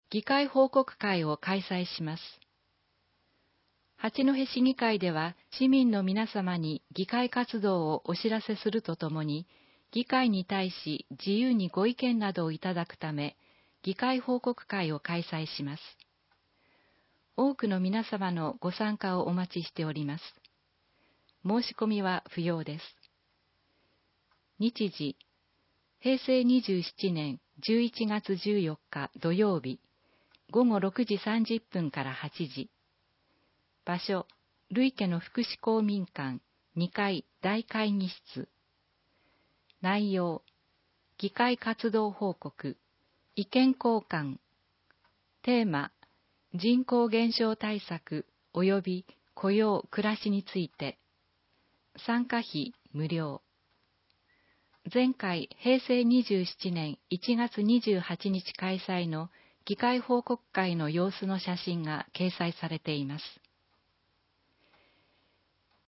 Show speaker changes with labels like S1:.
S1: 議会報告会を開催します。八戸市議会では市民の皆様に議会活動をお知らせするとともに、議会に対し自由にご意見などをいただくため、議会報告会を開催します。多くの皆様のご参加をお待ちしております。申し込みは不要です。日時、平成27年11月14日土曜日、午後6時30分から8時。場所、累家の福祉公民館2階大会議室。内容、議会活動報告、意見交換。テーマ、人口減少対策及び雇用・暮らしについて。参加費無料。前回平成27年1月28日開催の議会報告会の様子の写真が掲載されています。